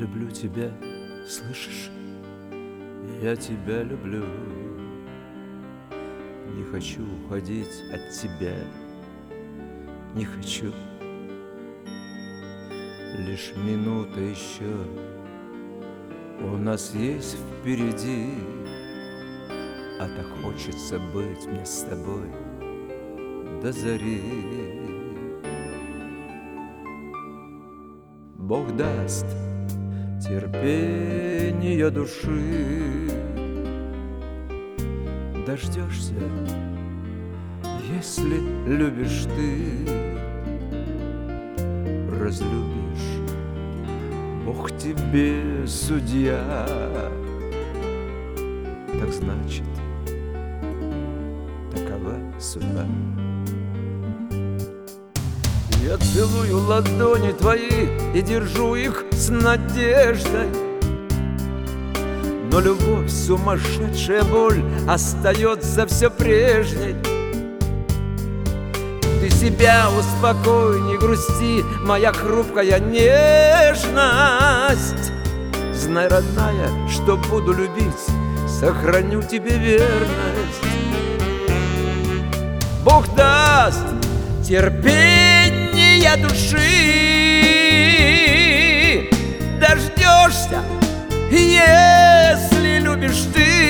люблю тебя, слышишь? Я тебя люблю. Не хочу уходить от тебя, не хочу. Лишь минута еще у нас есть впереди, а так хочется быть мне с тобой до зари. Бог даст терпение души, дождешься, если любишь ты, разлюбишь, Бог тебе судья. Так значит, такова судьба. Я целую ладони твои и держу их с надеждой, но любовь, сумасшедшая боль, остается все прежней. Ты себя успокой, не грусти, моя хрупкая нежность. Знай, родная, что буду любить, сохраню тебе верность. Бог даст терпение души, дождешься, если любишь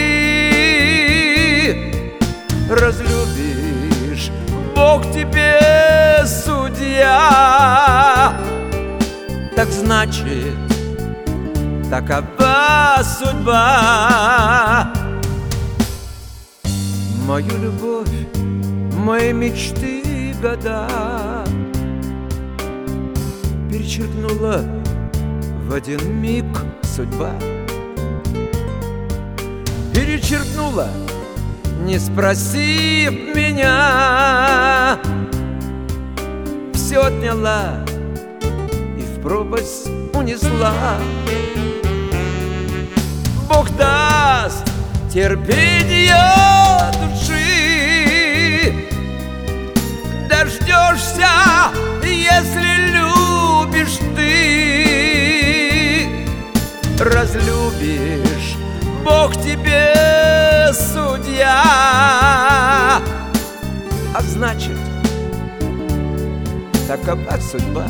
ты, разлюбишь, Бог тебе судья. Так значит, такова судьба. Мою любовь, мои мечты, года перечеркнула в один миг судьба. Перечеркнула, не спросив меня, все отняла и в пропасть унесла. Бог даст терпение души, дождешься, если любишь ты, разлюбишь, Бог тебе судья. А значит, такова судьба.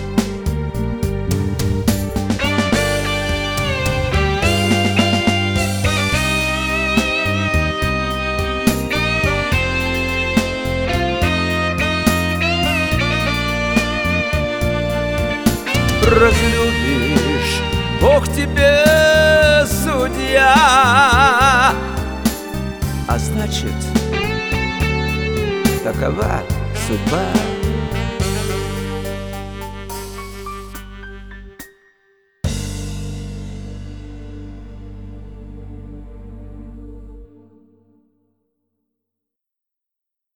Разлюбишь, Бог тебе судья. А значит, такова судьба.